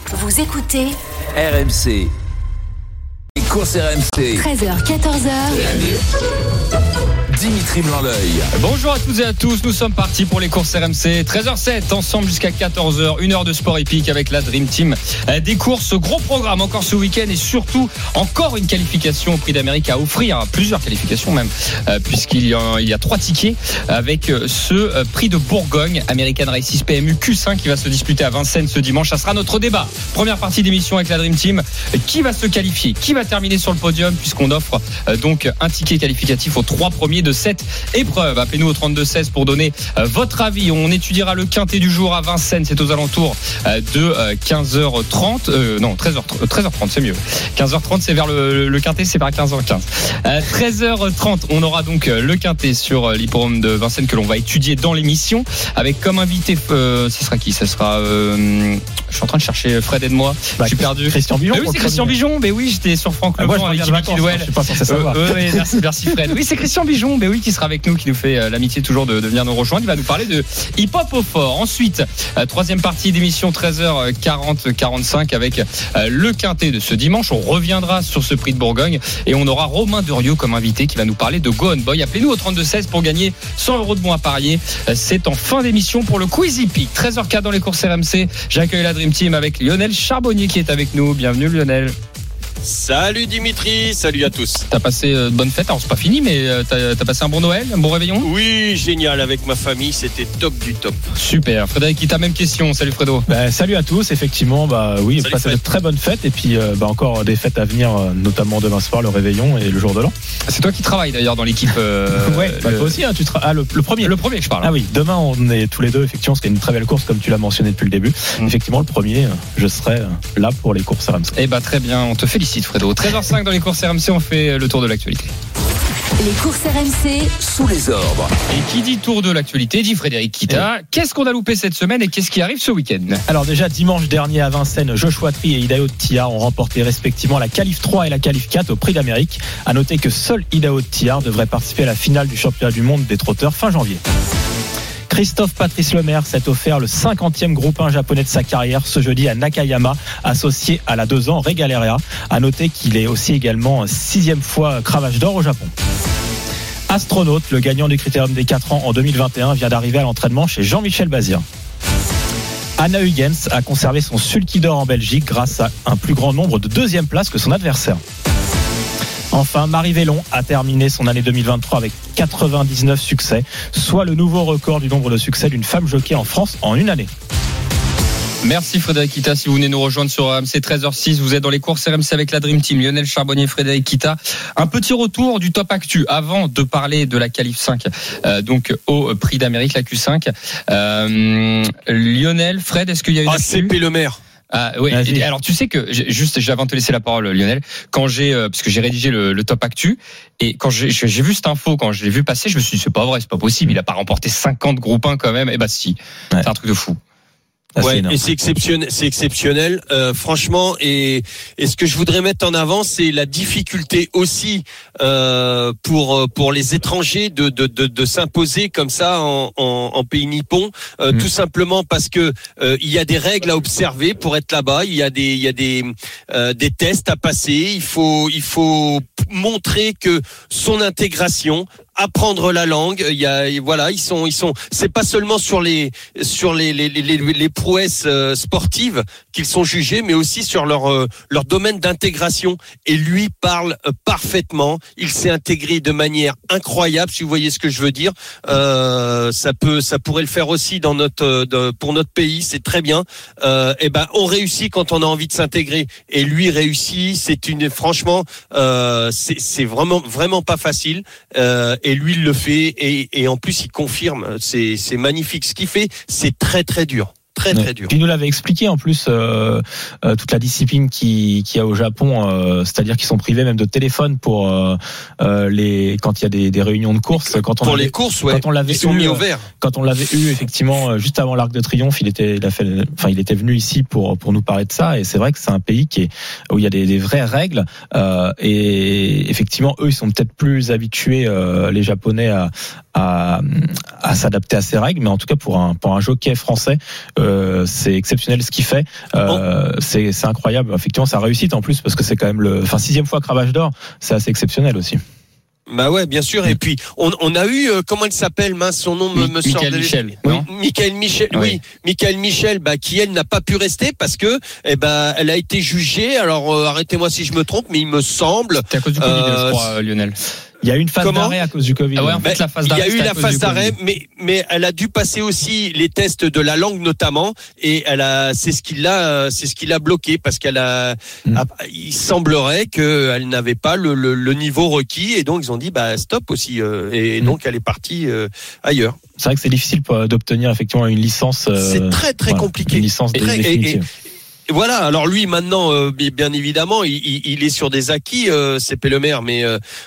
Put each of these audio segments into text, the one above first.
Vous écoutez RMC. Les courses RMC. 13h, 14h. Dimitri Blanc-L'Oeil. Bonjour à toutes et à tous, nous sommes partis pour les courses RMC. 13h07, ensemble jusqu'à 14h, une heure de sport épique avec la Dream Team. Des courses, gros programme encore ce week-end et surtout encore une qualification au Prix d'Amérique à offrir, plusieurs qualifications même, puisqu'il y a 3 tickets avec ce Prix de Bourgogne, American Races PMU Q5 qui va se disputer à Vincennes ce dimanche. Ça sera notre débat. Première partie d'émission avec la Dream Team. Qui va se qualifier? Qui va terminer sur le podium puisqu'on offre donc un ticket qualificatif aux 3 premiers de cette épreuve. Appelez-nous au 32-16 pour donner votre avis. On étudiera le quintet du jour à Vincennes. C'est aux alentours de 15h30. Non, 13h30, c'est mieux. 15h30, c'est vers le quintet, c'est vers 15h15. 13h30, on aura donc le quintet sur l'hippodrome de Vincennes que l'on va étudier dans l'émission. Avec comme invité, ce sera qui? Ce sera... je suis en train de chercher Fred, aide-moi. Je suis perdu. Christian Bijon. Oui, c'est Christian Bijon. Mais oui, j'étais sur Franck Leblanc avec Jimmy Kidwell. Je suis pas censé savoir. Merci Fred. Oui, c'est Christian Bijon. Mais oui, qui sera avec nous, qui nous fait l'amitié toujours de venir nous rejoindre. Il va nous parler de hip-hop au fort. Ensuite, troisième partie d'émission 13h40-45 avec le quintet de ce dimanche. On reviendra sur ce prix de Bourgogne et on aura Romain Durieux comme invité qui va nous parler de Go On Boy. Appelez-nous au 32-16 pour gagner 100 € de bons à parier. C'est en fin d'émission pour le Quiz Hippique. 13h04 dans les courses RMC. J'accueille la Dream Team avec Lionel Charbonnier qui est avec nous. Bienvenue Lionel. Salut Dimitri, salut à tous. T'as passé de bonnes fêtes, alors c'est pas fini, mais t'as passé un bon Noël, un bon réveillon? Oui, génial, avec ma famille, c'était top du top. Super, Frédéric, qui t'a même question. Salut Fredo. Salut à tous, effectivement, oui, passé de très bonnes fêtes et puis encore des fêtes à venir, notamment demain soir, le réveillon et le jour de l'an. C'est toi qui travailles d'ailleurs dans l'équipe. Ouais, toi aussi, hein, le premier. Le premier que je parle. Ah oui, demain on est tous les deux, effectivement, ce qui est une très belle course comme tu l'as mentionné depuis le début. Effectivement, le premier, je serai là pour les courses RMC. Eh très bien, on te félicite Fredo. 13h05 dans les courses RMC, on fait le tour de l'actualité. Les courses RMC sous les ordres. Et qui dit tour de l'actualité dit Frédéric Kita. Qu'est-ce qu'on a loupé cette semaine et qu'est-ce qui arrive ce week-end? Alors déjà dimanche dernier à Vincennes, Joshua Tree et Idaho Tia ont remporté respectivement la qualif 3 et la qualif 4 au Prix d'Amérique. À noter que seul Idaho Tia devrait participer à la finale du championnat du monde des trotteurs fin janvier. Christophe Patrice Lemaire s'est offert le 50e groupe 1 japonais de sa carrière ce jeudi à Nakayama, associé à la 2 ans Regaleria. À noter qu'il est aussi également 6e fois cravache d'or au Japon. Astronaute, le gagnant du Critérium des 4 ans en 2021, vient d'arriver à l'entraînement chez Jean-Michel Bazir. Anna Huygens a conservé son sulky d'or en Belgique grâce à un plus grand nombre de 2e places que son adversaire. Enfin, Marie Vellon a terminé son année 2023 avec 99 succès, soit le nouveau record du nombre de succès d'une femme jockey en France en une année. Merci Frédéric Kita. Si vous venez nous rejoindre sur RMC 13h06, vous êtes dans les courses RMC avec la Dream Team. Lionel Charbonnier, Frédéric Kita. Un petit retour du top actu avant de parler de la qualif 5, donc au Prix d'Amérique, la Q5. Lionel, Fred, est-ce qu'il y a une actu? ACP Lemaire. Oui. Alors tu sais que juste avant de te laisser la parole Lionel, quand parce que j'ai rédigé le top actu et quand j'ai vu cette info, quand je l'ai vu passer, je me suis dit c'est pas vrai, c'est pas possible, il a pas remporté 50 groupes 1 quand même. Si, ouais. C'est un truc de fou. Ouais, et c'est exceptionnel, franchement. Et ce que je voudrais mettre en avant, c'est la difficulté aussi pour les étrangers de s'imposer comme ça en pays nippon, tout simplement parce que il y a des règles à observer pour être là-bas. Il y a des tests à passer. Il faut montrer que son intégration, apprendre la langue, ils sont c'est pas seulement sur les prouesses sportives qu'ils sont jugés, mais aussi sur leur domaine d'intégration. Et lui parle parfaitement, il s'est intégré de manière incroyable, si vous voyez ce que je veux dire. Ça pourrait le faire aussi pour notre pays, c'est très bien. On réussit quand on a envie de s'intégrer, et lui réussit. Franchement, c'est vraiment pas facile. Et lui il le fait et en plus il confirme, c'est magnifique ce qu'il fait, c'est très très dur. Très dur. Puis il nous l'avait expliqué en plus toute la discipline qu'il y a au Japon, c'est-à-dire qu'ils sont privés même de téléphone pour quand il y a des réunions de course. Les courses, ouais. Ils sont mis au vert. Quand on l'avait eu effectivement juste avant l'Arc de Triomphe, il était venu ici pour nous parler de ça. Et c'est vrai que c'est un pays où il y a des vraies règles et effectivement eux ils sont peut-être plus habitués les Japonais à s'adapter à ces règles, mais en tout cas pour un jockey français. c'est exceptionnel ce qu'il fait. C'est incroyable. Effectivement, sa réussite en plus parce que c'est quand même 6e fois Cravache d'or. C'est assez exceptionnel aussi. Bah ouais, bien sûr. Et puis on a eu comment il s'appelle, mince, son nom me sort de Michel, Michael Michel. Oui, Michael Michel, qui elle n'a pas pu rester parce que elle a été jugée. Alors arrêtez-moi si je me trompe, mais il me semble. C'est à cause du Covid, je crois, Lionel. Il y a eu une phase d'arrêt à cause du Covid. Ah ouais, en fait, la phase d'arrêt. Il y a eu la phase d'arrêt, mais elle a dû passer aussi les tests de la langue notamment, et c'est ce qui l'a bloqué parce il semblerait qu'elle n'avait pas le niveau requis, et donc ils ont dit stop aussi, et donc elle est partie ailleurs. C'est vrai que c'est difficile d'obtenir effectivement une licence. C'est très très compliqué. Une licence définitive. Et voilà. Alors lui, maintenant, bien évidemment, il est sur des acquis, c'est Pellemer, mais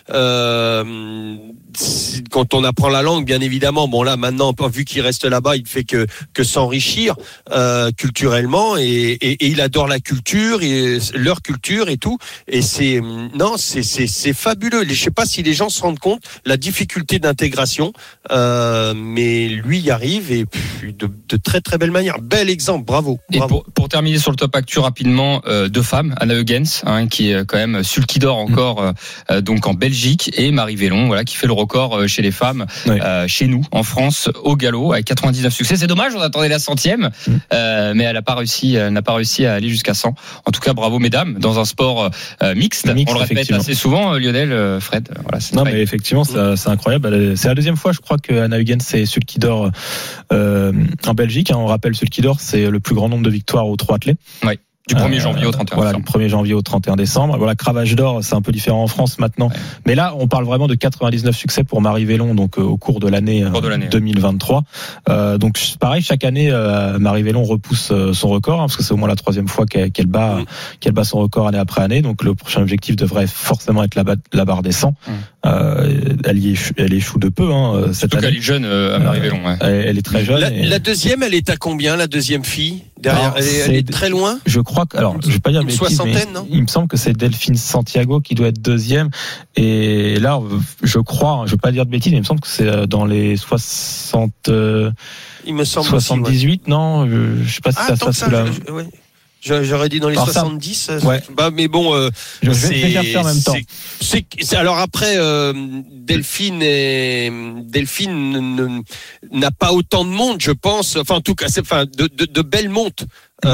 quand on apprend la langue, bien évidemment, bon là maintenant, vu qu'il reste là-bas, il ne fait que s'enrichir culturellement, et il adore la culture et leur culture et tout. Et c'est fabuleux. Je sais pas si les gens se rendent compte la difficulté d'intégration, mais lui y arrive, et de très très belle manière. Bel exemple, bravo. Et pour terminer sur le top actu rapidement, deux femmes, Anna Huygens, qui est quand même sulky d'or encore, donc en Belgique, et Marie Vélon, voilà, qui fait le record chez les femmes, chez nous en France, au galop, avec 99 succès. C'est dommage, on attendait la 100e, mais elle n'a pas réussi à aller jusqu'à 100. En tout cas, bravo mesdames, dans un sport mixte. On le répète assez souvent, Lionel, Fred. Voilà, mais effectivement, c'est incroyable. C'est la deuxième fois, je crois, que Anna Huygens est sulky d'or en Belgique. On rappelle, sulky d'or, c'est le plus grand nombre de victoires au triathlé. Oui. Du 1er janvier au 31 voilà, décembre. Du 1er janvier au 31 décembre. Voilà, Cravache d'or, c'est un peu différent en France maintenant. Ouais. Mais là, on parle vraiment de 99 succès pour Marie Vélon, donc au cours de l'année 2023. Donc pareil, chaque année, Marie Vélon repousse son record, parce que c'est au moins la 3e fois qu'elle bat son record année après année. Donc le prochain objectif devrait forcément être la barre des 100. Elle échoue de peu. Surtout qu'elle est jeune, Marie Vélon. Ouais. Elle est très jeune. La deuxième, elle est à combien, la deuxième fille derrière? Elle est très loin. Je crois que, alors, je vais pas dire bêtise, soixantaine, non? Il me semble que c'est Delphine Santiago qui doit être deuxième. Et là, je crois, je vais pas dire de bêtises, mais il me semble que c'est dans les 60. Il me semble 78, aussi, non? Je sais pas si ça se passe sous la. J'aurais dit dans les 70. Mais bon, je vais faire en même temps. Alors après, Delphine n'a pas autant de monde, je pense. Enfin, en tout cas, de belles montes.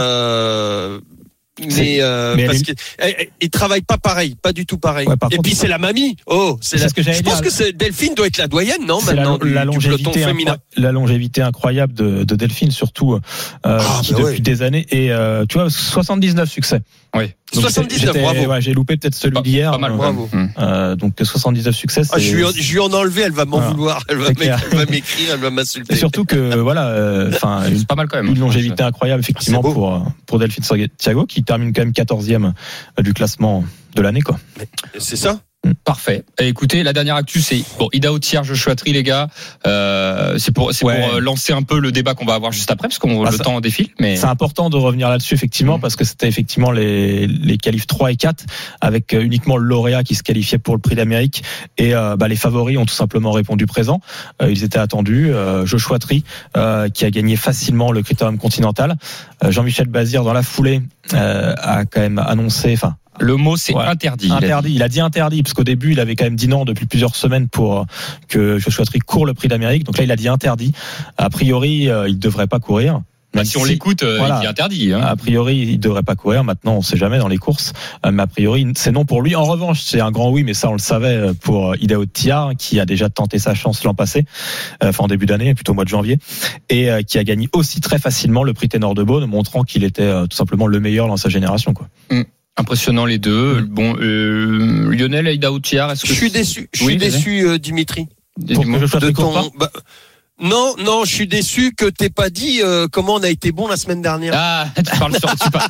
Mais parce qu'ils travaillent pas pareil, pas du tout pareil. Et puis c'est la mamie. Ce que j'allais dire. Je pense que Delphine doit être la doyenne, non, maintenant, la longévité féminin. La longévité incroyable de Delphine, surtout qui depuis des années, et tu vois, 79 succès. Oui. 79, bravo. Ouais, j'ai loupé peut-être celui d'hier. Pas mal, bravo. Donc 79 succès. Je lui en ai enlevé, elle va m'en vouloir, elle va m'écrire, elle va m'insulter. Et surtout que voilà, c'est pas mal quand même. Une longévité incroyable effectivement pour Delphine Santiago, qui termine quand même 14e du classement de l'année, quoi. C'est ça. Parfait. Et écoutez, la dernière actu, c'est Idaho Thiers, Joshua Tree, les gars. C'est pour lancer un peu le débat qu'on va avoir juste après, parce que le temps défile. Mais c'est important de revenir là-dessus effectivement, parce que c'était effectivement les qualifs 3 et 4 avec uniquement le lauréat qui se qualifiait pour le Prix d'Amérique, et les favoris ont tout simplement répondu présent. Ils étaient attendus. Joshua Tree qui a gagné facilement le Critérium continental. Jean-Michel Bazir dans la foulée a quand même annoncé, le mot, c'est interdit. Il a dit interdit, parce qu'au début, il avait quand même dit non depuis plusieurs semaines pour que Joshua Tree court le Prix d'Amérique. Donc là, il a dit interdit. A priori, il devrait pas courir. Si on l'écoute, il dit interdit. A priori, il devrait pas courir. Maintenant, on sait jamais dans les courses. Mais a priori, c'est non pour lui. En revanche, c'est un grand oui, mais ça, on le savait pour Idaho Thiers, qui a déjà tenté sa chance l'an passé, en début d'année, plutôt au mois de janvier, et qui a gagné aussi très facilement le Prix Ténor de Beaune, montrant qu'il était tout simplement le meilleur dans sa génération, quoi. Impressionnant les deux. Bon, Lionel et Idaho Thiers, est-ce que je suis déçu. Je suis déçu, Dimitri. Pour que je fasse Non, je suis déçu que t'aies pas dit comment on a été bon la semaine dernière. Ah, tu parles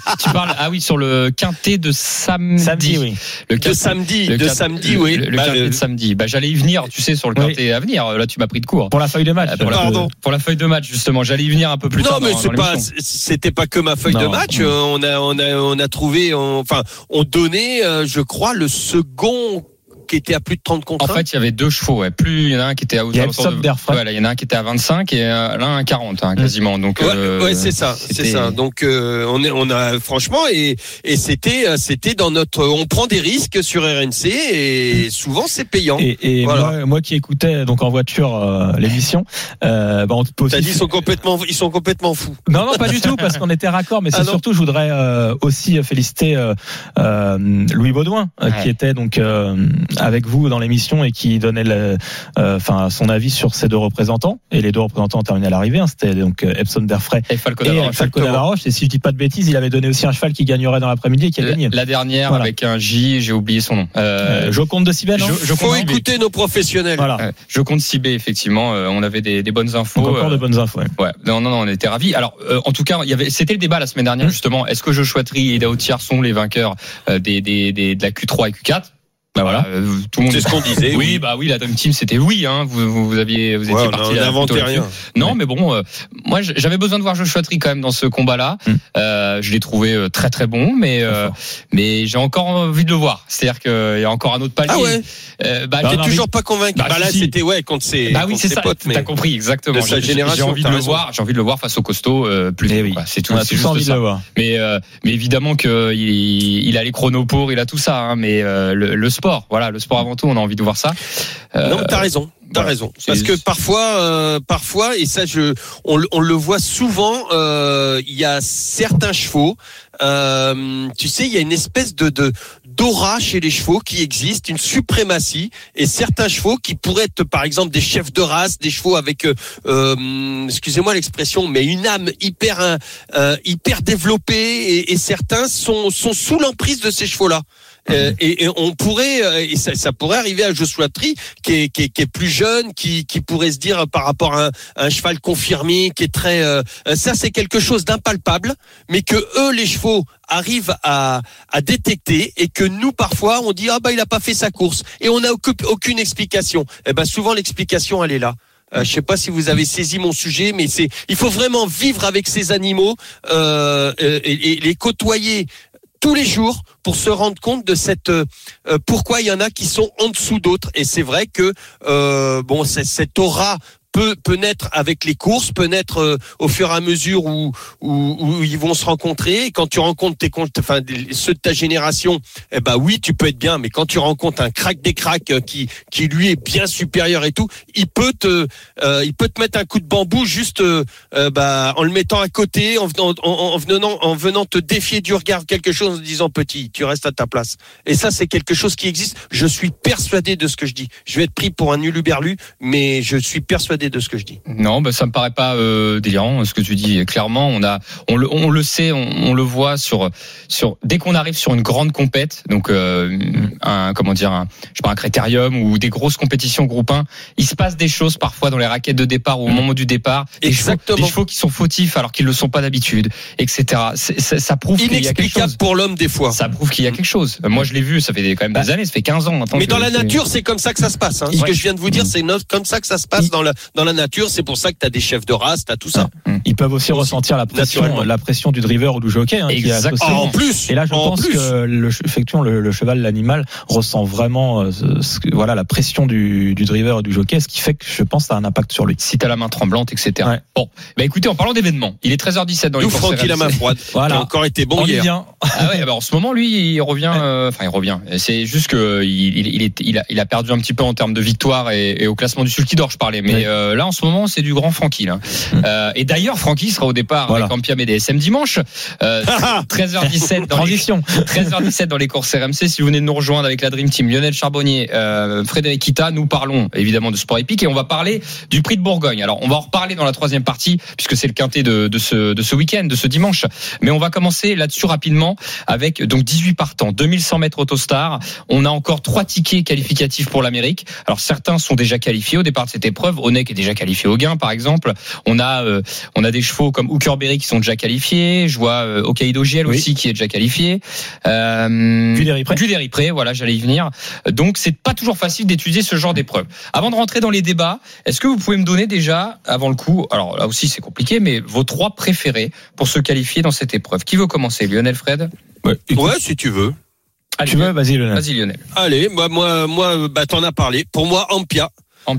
sur le quintet de samedi. Oui. De samedi, oui. Le quintet de samedi. J'allais y venir, tu sais, sur le quintet à venir. Là, tu m'as pris de court. Pour la feuille de match. Pour la feuille de match, justement. J'allais y venir un peu plus tard. Non, mais c'était pas que ma feuille de match. On a trouvé, on donnait, je crois, le second qui était à plus de 30 contre 1. En fait, il y avait 2 chevaux. Ouais. Plus il y en a un qui était à Il y a Epsom Derfray. Voilà, il y en a un qui était à 25 et l'un à 40 quasiment. Donc ouais, c'est ça. Donc on a franchement et c'était dans notre, on prend des risques sur RMC et souvent c'est payant. Et voilà. moi qui écoutais donc en voiture l'émission, on peut aussi. T'as dit ils sont complètement fous. Non, pas du tout, parce qu'on était raccord, mais c'est surtout, je voudrais aussi féliciter Louis Baudouin, qui était donc avec vous dans l'émission et qui donnait son avis sur ces 2 représentants. Et les 2 représentants ont terminé à l'arrivée, c'était donc Epsom Derfray et Falco Davaroche. Et si je dis pas de bêtises, il avait donné aussi un cheval qui gagnerait dans l'après-midi et qui a gagné. La dernière, voilà. Avec un J, j'ai oublié son nom. Joconde de Sibé, non ? Faut écouter nos professionnels. Voilà. Joconde Sibé, effectivement, on avait des bonnes infos. Donc encore de bonnes infos. Ouais. Non, on était ravis. Alors, en tout cas, c'était le débat la semaine dernière, justement. Est-ce que Joshua Tree et Idaho Tir sont les vainqueurs de la Q3 et Q4? Voilà. Tout le monde. C'est ce qu'on disait. Oui, la Dream Team, c'était oui. vous étiez parti. On n'inventait rien. Non, mais bon, moi, j'avais besoin de voir Joshua Tree quand même dans ce combat-là. Je l'ai trouvé très très bon, mais j'ai encore envie de le voir. C'est-à-dire qu'il y a encore un autre palier. Ah ouais. T'es toujours pas convaincu. Là, c'était contre ses. Oui, c'est ça. T'as compris exactement. De sa génération. J'ai envie de le voir. J'ai envie de le voir face au costaud. C'est tout. C'est juste envie de le voir. Mais évidemment qu'il a les chronos pour, il a tout ça. Mais le sport. Voilà, le sport avant tout, on a envie de voir ça. Non, t'as raison. Parce que parfois, et ça, on le voit souvent, il y a certains chevaux, tu sais, il y a une espèce d'aura chez les chevaux qui existe, une suprématie, et certains chevaux qui pourraient être, par exemple, des chefs de race, des chevaux avec, excusez-moi l'expression, mais une âme hyper développée, et certains sont sous l'emprise de ces chevaux-là. Et on pourrait, et ça pourrait arriver à Joshua Tree, qui est plus jeune, qui pourrait se dire par rapport à un cheval confirmé, qui est très, ça c'est quelque chose d'impalpable, mais que eux les chevaux arrivent à détecter, et que nous parfois on dit il a pas fait sa course et on n'a aucune explication. Souvent l'explication elle est là. Je sais pas si vous avez saisi mon sujet, mais il faut vraiment vivre avec ces animaux et les côtoyer tous les jours pour se rendre compte de pourquoi il y en a qui sont en dessous d'autres. Et c'est vrai que cette aura peut naître avec les courses, peut naître au fur et à mesure où ils vont se rencontrer. Et quand tu rencontres ceux de ta génération, oui, tu peux être bien, mais quand tu rencontres un crack des cracks qui lui est bien supérieur et tout, il peut te mettre un coup de bambou juste en le mettant à côté, en venant te défier du regard quelque chose, en disant petit, tu restes à ta place. Et ça, c'est quelque chose qui existe. Je suis persuadé de ce que je dis. Je vais être pris pour un uluberlu, mais je suis persuadé de ce que je dis. Non, ça me paraît pas délirant ce que tu dis. Clairement, on le sait, on le voit sur dès qu'on arrive sur une grande compète, donc un critérium ou des grosses compétitions groupe 1, il se passe des choses parfois dans les raquettes de départ ou au moment du départ. Des chevaux qui sont fautifs alors qu'ils le sont pas d'habitude, etc. Ça prouve qu'il y a quelque chose. Pour l'homme des fois. Ça prouve qu'il y a quelque chose. Moi, je l'ai vu, ça fait quand même des années, ça fait 15 ans maintenant. Mais dans la nature, c'est comme ça que ça se passe. Ce que je viens de vous dire, c'est comme ça que ça se passe dans la nature. C'est pour ça que tu as des chefs de race, tu as tout ça. Ils peuvent aussi ressentir la pression du driver ou du jockey. Exactement. En plus. Et là, je pense que effectivement, le cheval, l'animal, ressent vraiment la pression du driver et du jockey, ce qui fait que je pense que ça a un impact sur lui. Si tu as la main tremblante, etc. Ouais. Bon, écoutez, en parlant d'événements, il est 13h17 dans les courses RMC. Francky la main froide. Voilà. Il a encore été bon hier. En ce moment, lui, il revient. Il revient. C'est juste que il a perdu un petit peu en termes de victoire et au classement du Sulky d'Or, je parlais. Mais là, en ce moment, c'est du grand Francky. Là. Et d'ailleurs, Francky sera au départ avec Ampiam et DSM dimanche. 13h17 dans les courses RMC. Si vous venez de nous rejoindre avec la Dream Team, Lionel Charbonnier, Frédéric Kita, nous parlons évidemment de sport épique et on va parler du Prix de Bourgogne. Alors, on va en reparler dans la troisième partie puisque c'est le quintet de ce week-end, de ce dimanche. Mais on va commencer là-dessus rapidement avec donc 18 partants, 2100 mètres Autostar. On a encore 3 tickets qualificatifs pour l'Amérique. Alors certains sont déjà qualifiés au départ de cette épreuve. Onek est déjà qualifié au gain, par exemple. On a des chevaux comme Hookerberry qui sont déjà qualifiés. Je vois Hokkaido GL aussi qui est déjà qualifié. Guderipré, voilà, j'allais y venir. Donc c'est pas toujours facile d'étudier ce genre d'épreuve. Avant de rentrer dans les débats, est-ce que vous pouvez me donner déjà, avant le coup, alors là aussi c'est compliqué, mais vos 3 préférés pour se qualifier dans cette épreuve? Qui veut commencer? Lionel, Fred? Ouais, si tu veux. Allez, Tu veux, vas-y Lionel. Allez, moi, t'en as parlé. Pour moi, Ampia,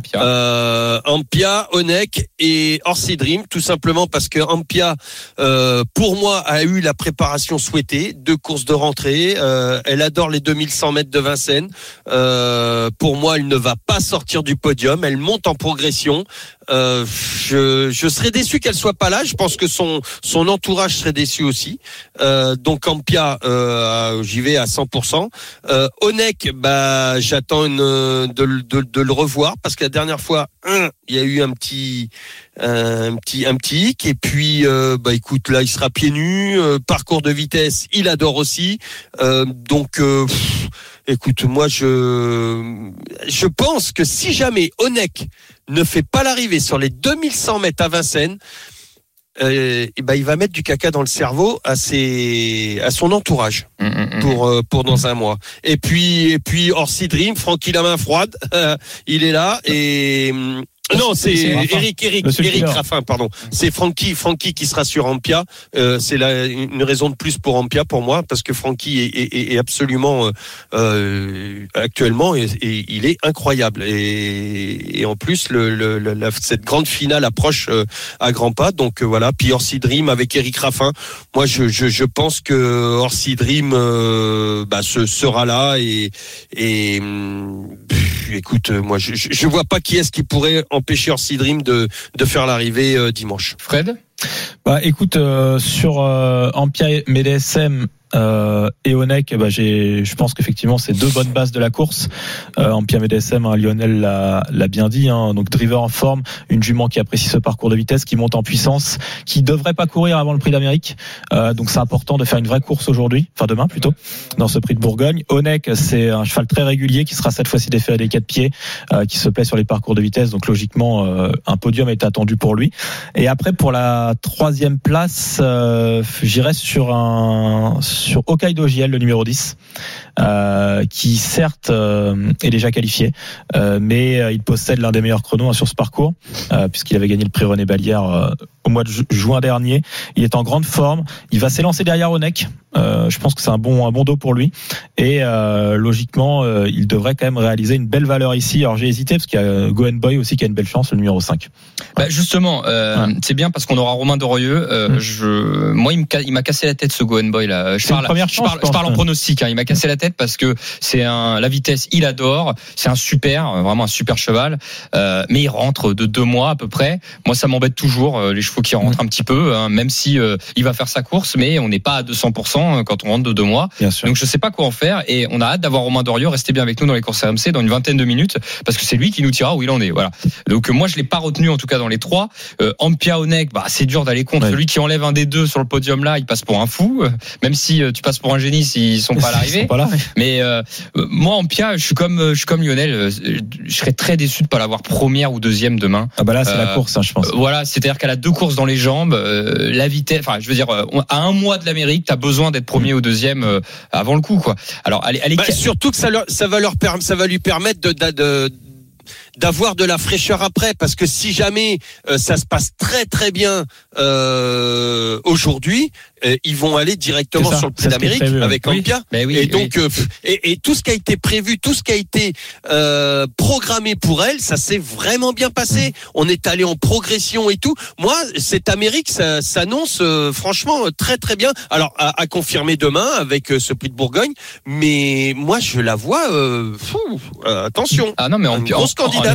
Onek et Orsi Dream, tout simplement parce que Ampia, pour moi, a eu la préparation souhaitée, 2 courses de rentrée. Elle adore les 2100 mètres de Vincennes. Pour moi, elle ne va pas sortir du podium. Elle monte en progression. Je serais déçu qu'elle soit pas là. Je pense que son entourage serait déçu aussi. Donc Ampia, j'y vais à 100%. Onek, j'attends de le revoir parce que la dernière fois, il y a eu un petit hic et puis écoute, là il sera pieds nus, parcours de vitesse, il adore aussi. Écoute, moi je pense que si jamais Onek ne fait pas l'arrivée sur les 2100 mètres à Vincennes, il va mettre du caca dans le cerveau à son entourage pour dans un mois. Et puis Orsi Dream, Francky la main froide, il est là et non, c'est Eric Raffin, pardon. C'est Francky qui sera sur Ampia. C'est une raison de plus pour Ampia pour moi parce que Francky est absolument actuellement et il est incroyable et en plus cette grande finale approche à grands pas. Donc voilà. Puis Orsi Dream avec Eric Raffin. Moi je pense que Orsi Dream sera là et écoute, moi je vois pas qui est-ce qui pourrait empêcher Orsi Dream de faire l'arrivée dimanche. Fred ? Écoute, sur Ampia MDSM et Onek, je pense qu'effectivement c'est 2 bonnes bases de la course. Ampia MDSM, Lionel l'a bien dit, donc driver en forme, une jument qui apprécie ce parcours de vitesse, qui monte en puissance, qui devrait pas courir avant le Prix d'Amérique, donc c'est important de faire une vraie course demain plutôt, dans ce Prix de Bourgogne. Onek, c'est un cheval très régulier qui sera cette fois-ci déféré des 4 pieds, qui se plaît sur les parcours de vitesse, donc logiquement un podium est attendu pour lui. Et après pour la 3e place, j'irai sur Hokkaido JL, le numéro 10, qui certes est déjà qualifié, mais il possède l'un des meilleurs chronos sur ce parcours, puisqu'il avait gagné le prix René Ballière au mois de juin dernier. Il est en grande forme, il va s'élancer derrière Onek. Je pense que c'est un bon dos pour lui et logiquement il devrait quand même réaliser une belle valeur ici. Alors j'ai hésité parce qu'il y a Goen Boy aussi qui a une belle chance, le numéro 5. Justement, c'est bien parce qu'on aura Romain Dorieux. Moi il m'a cassé la tête ce Goen Boy là. Je parle en pronostic, il m'a cassé la tête parce que c'est la vitesse, il adore, c'est vraiment un super cheval, mais il rentre de 2 mois à peu près. Moi ça m'embête toujours les chevaux qui rentrent un petit peu, même si il va faire sa course, mais on n'est pas à 200% quand on rentre de 2 mois. Donc je sais pas quoi en faire et on a hâte d'avoir Romain Dorieux. Restez bien avec nous dans les courses RMC dans une vingtaine de minutes parce que c'est lui qui nous dira où il en est. Voilà. Donc moi je l'ai pas retenu en tout cas dans les 3. Ampia Onek, c'est dur d'aller contre. Celui qui enlève un des 2 sur le podium là, il passe pour un fou. Même si tu passes pour un génie s'ils sont pas à l'arrivée. Mais moi Ampia, je suis comme Lionel. Je serais très déçu de pas l'avoir première ou deuxième demain. Là c'est la course, je pense. Voilà, c'est-à-dire qu'elle a 2 courses dans les jambes. La vitesse, je veux dire, à 1 mois de l'Amérique, t'as besoin d'être premier ou deuxième avant le coup, quoi. Alors, surtout que ça va lui permettre d'avoir de la fraîcheur après, parce que si jamais ça se passe très très bien aujourd'hui, ils vont aller directement sur le Prix d'Amérique avec Ampia. Et donc et tout ce qui a été prévu, tout ce qui a été programmé pour elle, ça s'est vraiment bien passé. On est allé en progression et tout. Moi, cette Amérique, ça s'annonce franchement très très bien. Alors à confirmer demain avec ce Prix de Bourgogne, mais moi je la vois attention. Ah non, mais une grosse candidate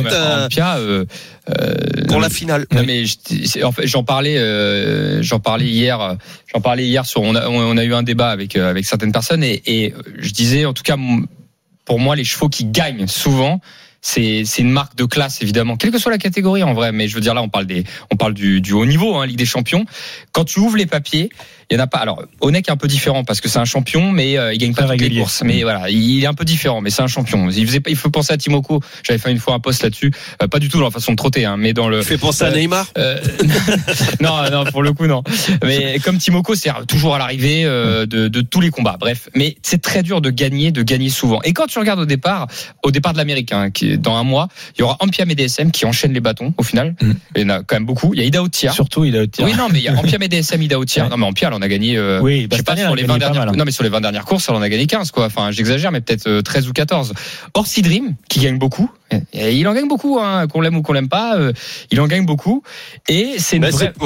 pour la finale. Non, mais en fait, j'en parlais hier. On a eu un débat avec certaines personnes et je disais, en tout cas, pour moi, les chevaux qui gagnent souvent, c'est une marque de classe, évidemment, quelle que soit la catégorie en vrai. Mais je veux dire, là, on parle du haut niveau, Ligue des Champions. Quand tu ouvres les papiers, il y en a pas. Alors, Onek est un peu différent parce que c'est un champion, mais il gagne pas toutes les courses. Mais voilà, il est un peu différent, mais c'est un champion. Il faut penser à Timoko. J'avais fait une fois un post là-dessus, pas du tout dans la façon de trotter, mais dans le. Tu fais penser à Neymar. Non, pour le coup non. Mais comme Timoko, c'est toujours à l'arrivée de tous les combats. Bref, mais c'est très dur de gagner souvent. Et quand tu regardes au départ de l'Amérique, dans un mois, il y aura Ampiam et DSM qui enchaînent les bâtons au final. Il y en a quand même beaucoup. Il y a Idaho Tir. Surtout Idaho Tir. Oui, non, mais il y a Ampiam et DSM, Idaho Tir. Non, mais Ampiam, on a gagné. Oui, je sais pas, sur les 20 dernières. Non, mais sur les 20 dernières courses, on en a gagné 15, quoi. Enfin, j'exagère, mais peut-être 13 ou 14. Orsi Dream, qui gagne beaucoup. Et il en gagne beaucoup, hein, qu'on l'aime ou qu'on l'aime pas. Il en gagne beaucoup. Et c'est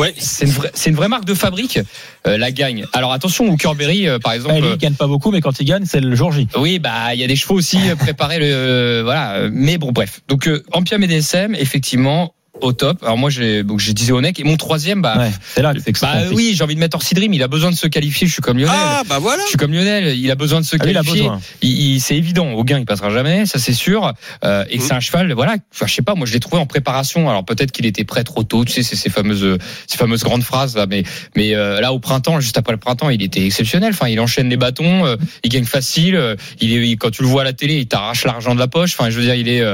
une vraie marque de fabrique, la gagne. Alors attention, Hookerberry, par exemple. Il gagne pas beaucoup, mais quand il gagne, c'est le jour J. Oui, bah, il y a des chevaux aussi préparés, voilà. Mais bon, bref. Donc, Ampiam et DSM, effectivement, au top. Alors moi je disais Onek et mon troisième c'est là que c'est oui, j'ai envie de mettre Orsi Dream, il a besoin de se qualifier, je suis comme Lionel. Voilà. Je suis comme Lionel, il a besoin de se qualifier. C'est évident, au gain il passera jamais, ça c'est sûr. Et que c'est un cheval, voilà, enfin, je sais pas, moi je l'ai trouvé en préparation. Alors peut-être qu'il était prêt trop tôt, tu sais, c'est ces fameuses grandes phrases là, mais là au printemps, juste après le printemps, il était exceptionnel. Enfin, il enchaîne les bâtons, il gagne facile, quand tu le vois à la télé, il t'arrache l'argent de la poche. Enfin, je veux dire,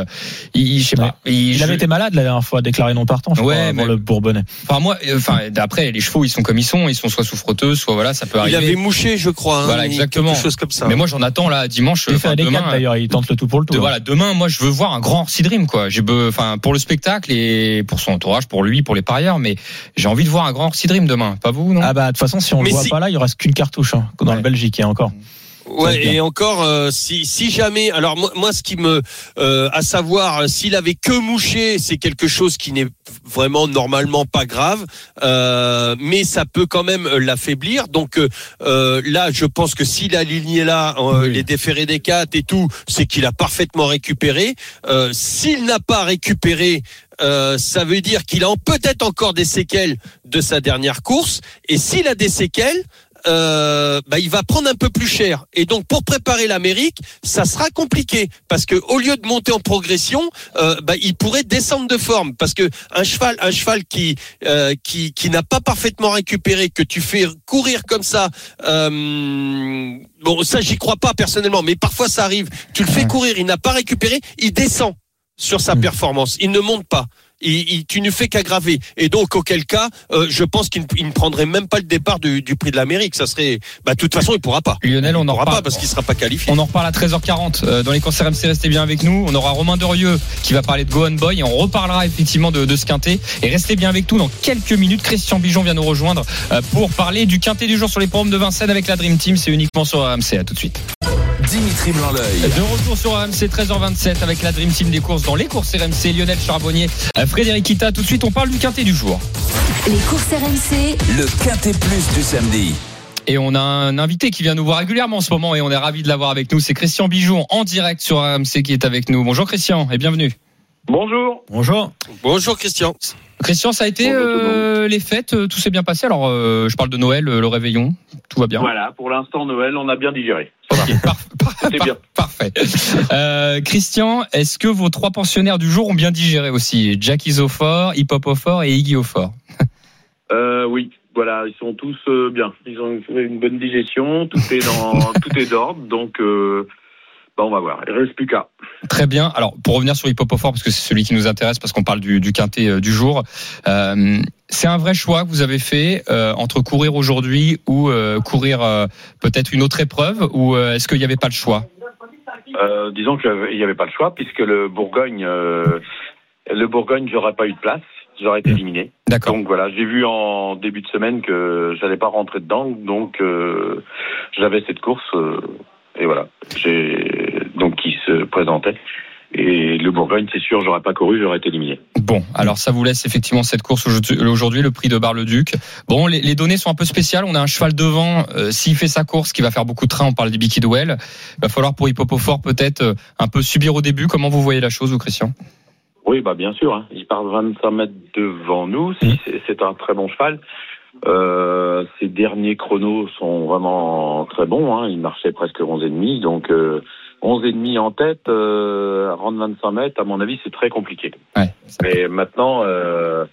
je sais pas. Il avait été malade la dernière fois, déclaré non partant, je crois, pour le Bourbonnais. Après, les chevaux, ils sont comme ils sont soit souffreteux, soit voilà, ça peut arriver. Il avait mouché, je crois. Voilà, exactement. Quelque chose comme ça. Mais moi, j'en attends là dimanche. Il fait demain, d'ailleurs, il tente le tout pour le tout. Voilà, demain, moi, je veux voir un grand Orsi Dream, quoi. Pour le spectacle et pour son entourage, pour lui, pour les parieurs, mais j'ai envie de voir un grand Orsi Dream demain. Pas vous, non? De toute façon, si on le voit pas là, il reste qu'une cartouche, dans le Belgique, et encore. Ouais, et encore si jamais, alors moi ce qui me à savoir s'il avait que mouché, c'est quelque chose qui n'est vraiment normalement pas grave, mais ça peut quand même l'affaiblir. Donc là, je pense que s'il a aligné là les déférés des 4 et tout, c'est qu'il a parfaitement récupéré. S'il n'a pas récupéré, ça veut dire qu'il a peut-être encore des séquelles de sa dernière course, et s'il a des séquelles, il va prendre un peu plus cher, et donc pour préparer l'Amérique, ça sera compliqué parce que au lieu de monter en progression, il pourrait descendre de forme, parce que un cheval qui n'a pas parfaitement récupéré, que tu fais courir comme ça, ça j'y crois pas personnellement, mais parfois ça arrive. Tu le fais courir, il n'a pas récupéré, il descend sur sa performance, il ne monte pas. Tu ne fais qu'aggraver, et donc auquel cas je pense qu'il ne prendrait même pas le départ du prix de l'Amérique. Ça serait, de toute façon il pourra pas. Lionel, on n'en pourra pas parce qu'il sera pas qualifié. On en reparle à 13h40 dans les courses RMC. Restez bien avec nous. On aura Romain Derieux qui va parler de Go On Boy, et on reparlera effectivement de ce quintet. Et restez bien avec nous dans quelques minutes. Christian Bijon vient nous rejoindre pour parler du quintet du jour sur les programmes de Vincennes avec la Dream Team. C'est uniquement sur RMC. À tout de suite. Dimitri Blanc-L'Oeil. De retour sur RMC, 13h27 avec la Dream Team des courses dans les courses RMC. Lionel Charbonnier, Frédéric Kita. Tout de suite, on parle du quintet du jour. Les courses RMC. Le quintet plus du samedi. Et on a un invité qui vient nous voir régulièrement en ce moment, et on est ravis de l'avoir avec nous. C'est Christian Bijon en direct sur RMC qui est avec nous. Bonjour Christian et bienvenue. Bonjour. Bonjour Christian. Christian, ça a été les fêtes, tout s'est bien passé. Alors, je parle de Noël, le réveillon, tout va bien. Voilà, pour l'instant, Noël, on a bien digéré. Okay, c'est bien. Parfait. Christian, est-ce que vos 3 pensionnaires du jour ont bien digéré aussi? Jackie Zofort, Hip Hop Aufort et Iggy Aufort. Oui, voilà, ils sont tous bien. Ils ont une bonne digestion, tout est d'ordre, donc on va voir. Il ne reste plus qu'à. Très bien. Alors, pour revenir sur Hip Hop Aufort, parce que c'est celui qui nous intéresse, parce qu'on parle du quintet du jour, c'est un vrai choix que vous avez fait entre courir aujourd'hui ou courir peut-être une autre épreuve, ou est-ce qu'il n'y avait pas le choix? Disons qu'il n'y avait pas le choix, puisque le Bourgogne, j'aurais pas eu de place. J'aurais été éliminé. D'accord. Donc voilà, j'ai vu en début de semaine que j'allais pas rentrer dedans, donc j'avais cette course et voilà, donc qui se présentait. Et le Bourgogne, c'est sûr, j'aurais pas couru, j'aurais été éliminé. Bon, alors ça vous laisse effectivement cette course aujourd'hui, le prix de Bar-le-Duc. Bon, les données sont un peu spéciales. On a un cheval devant. S'il fait sa course, qui va faire beaucoup de train, on parle des Bicky Duel. Il va falloir pour Hip Hop Aufort peut-être un peu subir au début. Comment vous voyez la chose, vous, Christian? Oui, bien sûr. Hein. Il part 25 mètres devant nous. C'est un très bon cheval. Ses derniers chronos sont vraiment très bons. Hein. Il marchait presque 11,5. Donc 11,5 en tête, rendre 25 mètres, à mon avis, c'est très compliqué. Ouais, mais maintenant, le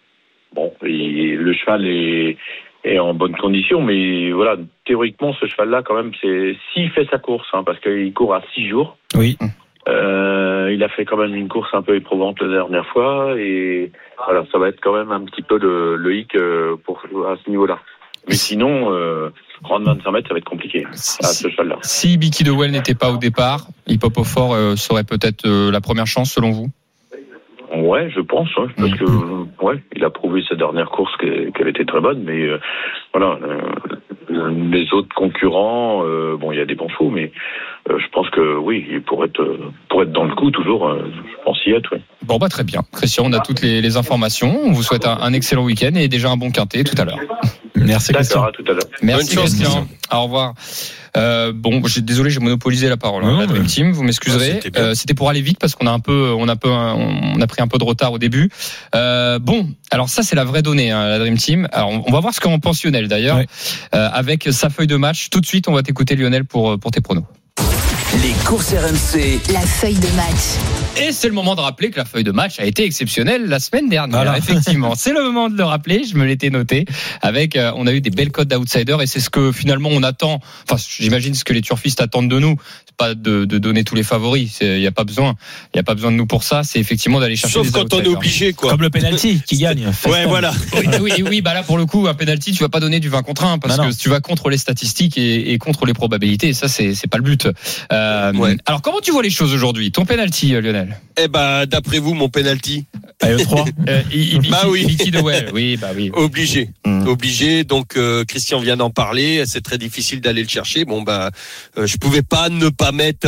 cheval est en bonne condition. Mais voilà, théoriquement, ce cheval-là, quand même, c'est s'il fait sa course, hein, parce qu'il court à 6 jours. Oui. Il a fait quand même une course un peu éprouvante la dernière fois, et voilà, ça va être quand même un petit peu le hic à ce niveau-là. Mais sinon, rendre 25 mètres, ça va être compliqué à ce cheval-là. Si Ibiki de Well n'était pas au départ, Hippopofort serait peut-être la première chance selon vous? Ouais, je pense, parce que il a prouvé sa dernière course qu'elle était très bonne, mais voilà, les autres concurrents, il y a des bons chevaux, mais je pense que oui, il pourrait être dans le coup toujours. Je pense y être. Oui. Bon très bien, Christian, on a toutes les informations. On vous souhaite un excellent week-end et déjà un bon quintet tout à l'heure. Merci Christian. À tout à l'heure. Merci Bonne chance, Christian. Au revoir. Désolé, j'ai monopolisé la parole. La Dream Team, vous m'excuserez. C'était pour aller vite parce qu'on a pris un peu de retard au début. Alors ça c'est la vraie donnée, la Dream Team. Alors on va voir ce qu'en pense Lionel d'ailleurs, avec sa feuille de match. Tout de suite, on va t'écouter Lionel pour tes pronos. Les courses RMC. La feuille de match. Et c'est le moment de rappeler que la feuille de match a été exceptionnelle la semaine dernière. Voilà. Effectivement, c'est le moment de le rappeler. Je me l'étais noté. On a eu des belles cotes d'outsiders et c'est ce que finalement on attend. Enfin, j'imagine ce que les turfistes attendent de nous. C'est pas de donner tous les favoris. Il y a pas besoin. Il y a pas besoin de nous pour ça. C'est effectivement d'aller chercher. Sauf quand on est obligé, quoi. Comme le penalty qui gagne. Ouais, voilà. Oui. Là pour le coup, un penalty, tu vas pas donner du 20 contre 1 parce que tu vas contre les statistiques et contre les probabilités. Et ça, c'est pas le but. Alors comment tu vois les choses aujourd'hui? Ton penalty, Lionel? D'après vous, mon penalty. 3. Ibiki de Well. Oui. Obligé. Donc, Christian vient d'en parler. C'est très difficile d'aller le chercher. Je pouvais pas ne pas mettre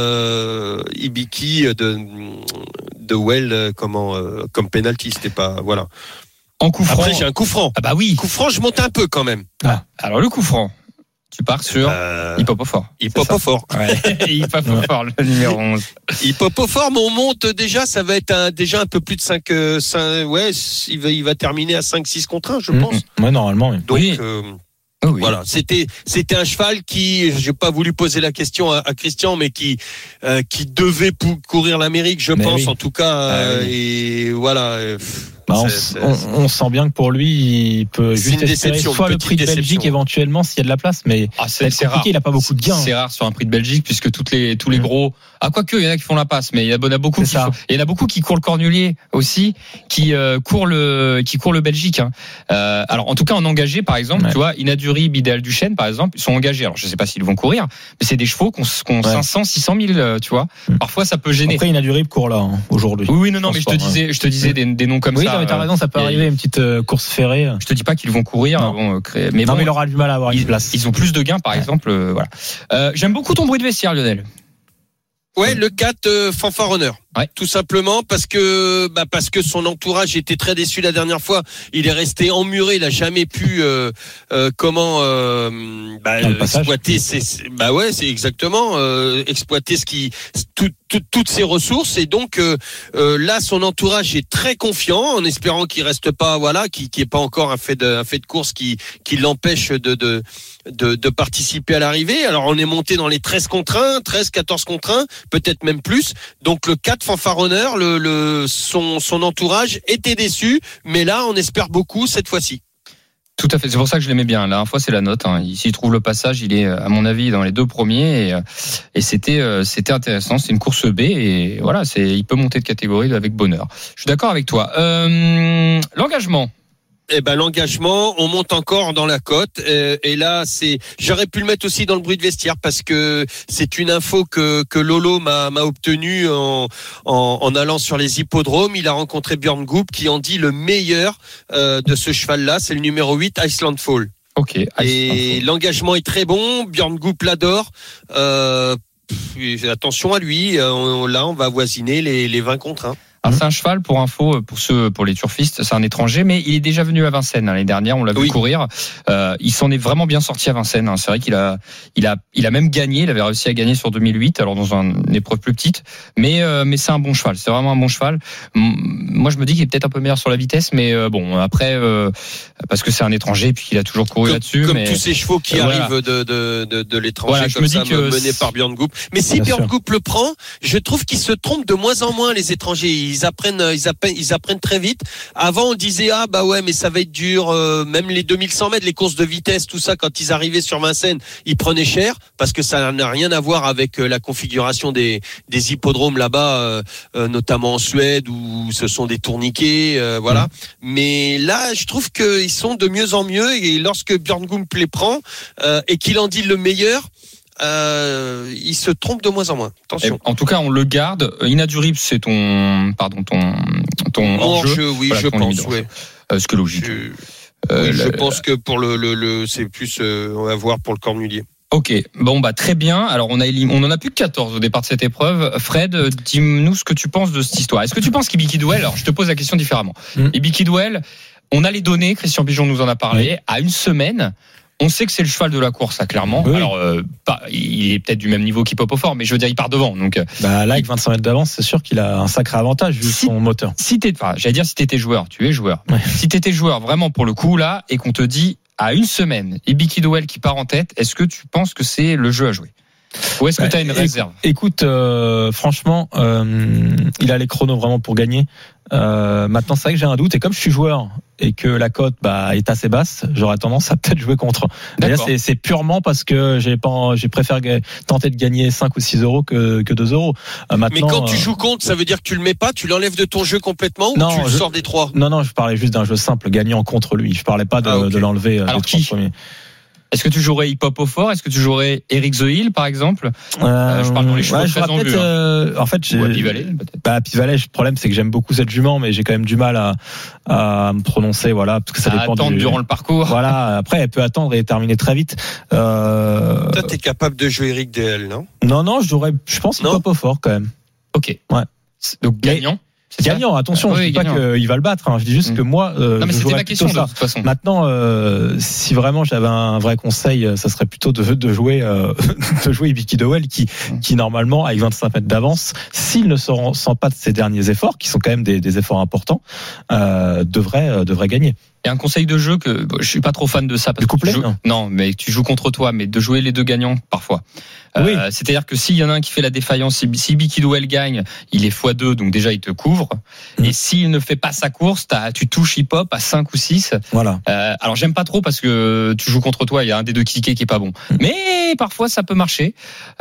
Ibiki de Well comme penalty. C'était pas, voilà. En coup franc. Après, j'ai un coup franc. Ah bah oui. Coup franc, je monte un peu quand même. Alors le coup franc. Tu pars sur Hippopofort. Hippopofort, le numéro 11. Hippopofort, mais on monte déjà, ça va être déjà un peu plus de 5, il va terminer à 5-6 contre 1, je pense. Ouais, normalement, oui. Donc, voilà, c'était un cheval qui, j'ai pas voulu poser la question à Christian, mais qui devait courir l'Amérique, je pense, en tout cas, et voilà. On sent bien que pour lui, il peut juste espérer soit le prix de Belgique éventuellement s'il y a de la place, mais c'est compliqué, il n'a pas beaucoup de gains. C'est rare sur un prix de Belgique puisque tous les gros. Quoique, il y en a qui font la passe, mais il y en a beaucoup qui courent le Cornulier aussi, qui courent le Belgique. Alors en tout cas en engagé, par exemple, tu vois, Inaduri, Bidal Duchesne, par exemple, ils sont engagés. Alors je sais pas s'ils vont courir, mais c'est des chevaux qui ont 500, 600 000, tu vois. Parfois ça peut gêner. Après Inaduri court là aujourd'hui. Oui, non, mais je te disais des noms comme ça. Mais t'as raison, ça peut arriver, une petite course ferrée. Je te dis pas qu'ils vont courir, mais il aura du mal à avoir une place. Ils ont plus de gains, par exemple. Voilà. J'aime beaucoup ton bruit de vestiaire, Lionel. Ouais, le 4 fanfaronneur. Tout simplement parce que son entourage était très déçu la dernière fois. Il est resté emmuré, il a jamais pu exploiter c'est exactement exploiter toutes ses ressources et donc là son entourage est très confiant en espérant qu'il reste pas qu'il n'y ait pas encore un fait de course qui l'empêche de participer à l'arrivée. Alors on est monté dans les 13 contre 1, 13 14 contre 1, peut-être même plus. Donc le 4 fanfaronneur, son entourage était déçu, mais là on espère beaucoup cette fois-ci. Tout à fait, c'est pour ça que je l'aimais bien. La dernière fois c'est la note. S'il trouve le passage, il est à mon avis dans les 2 premiers et c'était intéressant. C'est une course B et voilà, il peut monter de catégorie avec bonheur. Je suis d'accord avec toi. L'engagement. L'engagement, on monte encore dans la cote et là j'aurais pu le mettre aussi dans le bruit de vestiaire parce que c'est une info que Lolo m'a obtenue en allant sur les hippodromes. Il a rencontré Björn Goop qui en dit le meilleur de ce cheval-là, c'est le numéro 8 Iceland Fall. OK. Et l'engagement est très bon, Björn Goop l'adore. Attention à lui, là on va avoisiner les 20 contre 1. Alors c'est un cheval pour info pour les turfistes, c'est un étranger mais il est déjà venu à Vincennes l'année dernière, on l'a vu courir. Il s'en est vraiment bien sorti à Vincennes. C'est vrai qu'il a même gagné, il avait réussi à gagner sur 2008 alors dans une épreuve plus petite, mais c'est un bon cheval, c'est vraiment un bon cheval. Moi je me dis qu'il est peut-être un peu meilleur sur la vitesse mais après parce que c'est un étranger puis qu'il a toujours couru là-dessus comme tous ces chevaux qui arrivent de l'étranger comme ça menés par Björn Goop. Mais si Björn Goop le prend, je trouve qu'il se trompe de moins en moins les étrangers. ils apprennent très vite. Avant, on disait mais ça va être dur. Même les 2100 mètres, les courses de vitesse, tout ça, quand ils arrivaient sur Vincennes, ils prenaient cher parce que ça n'a rien à voir avec la configuration des hippodromes là-bas, notamment en Suède où ce sont des tourniquets, voilà. Mais là, je trouve qu'ils sont de mieux en mieux et lorsque Björn Goop les prend et qu'il en dit le meilleur. Il se trompe de moins en moins. Attention. En tout cas, on le garde. Inadurib, c'est ton hors-jeu. Oui, voilà, je pense. Ouais. Ce que logique. Je pense que pour le c'est plus on va voir pour le cornulier. Ok, bon très bien. Alors on en a plus que 14 au départ de cette épreuve. Fred, dis-nous ce que tu penses de cette histoire. Est-ce que tu penses qu'Ibiki Duel, alors je te pose la question différemment. Ibiki Duel, on a les données, Christian Pigeon nous en a parlé, à une semaine. On sait que c'est le cheval de la course, là, clairement. Oui. Alors, il est peut-être du même niveau qu'Hip Hop au Fort, mais je veux dire, il part devant. Donc, là, avec 25 mètres d'avance, c'est sûr qu'il a un sacré avantage vu son moteur. Si t'étais joueur, tu es joueur. Ouais. Si t'étais joueur vraiment pour le coup, là, et qu'on te dit, à une semaine, Ibiki Duel qui part en tête, est-ce que tu penses que c'est le jeu à jouer? Ou est-ce que tu as une réserve? Écoute, franchement, il a les chronos vraiment pour gagner. Maintenant, c'est vrai que j'ai un doute. Et comme je suis joueur et que la cote est assez basse, j'aurais tendance à peut-être jouer contre. Mais là, c'est purement parce que j'ai préféré tenter de gagner 5 ou 6 euros que 2 euros. Maintenant, mais quand tu joues contre, ça veut dire que tu le mets pas, tu l'enlèves de ton jeu complètement ou tu le sors des 3? Non, je parlais juste d'un jeu simple gagnant contre lui. Je parlais pas de l'enlever des 3 premiers. Est-ce que tu jouerais Hip Hop au Fort? Est-ce que tu jouerais Eric The Hill, par exemple? Je parle dans les chevaux très en vue. En fait, Pivalet, peut-être. Pivalet, le problème, c'est que j'aime beaucoup cette jument, mais j'ai quand même du mal à me prononcer, voilà, parce que ça dépend attendre durant le parcours. Voilà. Après, elle peut attendre et terminer très vite. Toi, t'es capable de jouer Eric DL, non? Non, je pense Hip Hop au Fort, quand même. Ok. Ouais. Donc, gagnant. Gagnant, attention, je dis pas qu'il va le battre, je dis juste que moi, non, mais c'était ma question de toute façon. Maintenant, si vraiment j'avais un vrai conseil, ça serait plutôt de jouer Ibiki Duel qui normalement, avec 25 mètres d'avance, s'il ne se ressent pas de ses derniers efforts, qui sont quand même des efforts importants, devrait gagner. Et un conseil de jeu que je suis pas trop fan de ça parce du couplet, non, mais tu joues contre toi, mais de jouer les deux gagnants parfois. Oui. C'est-à-dire que s'il y en a un qui fait la défaillance, si Ibiki Duel gagne, il est x2, donc déjà il te couvre. Et s'il ne fait pas sa course, tu touches Hip Hop à 5 ou 6. Voilà. Alors j'aime pas trop parce que tu joues contre toi, il y a un des deux kickés qui est pas bon. Mais parfois ça peut marcher.